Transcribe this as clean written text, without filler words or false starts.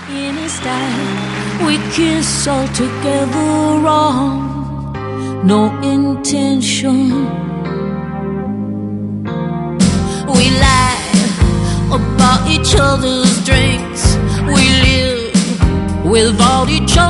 In his style, we kiss all together wrong, no intention. We lie about each other's drinks. We live without each other.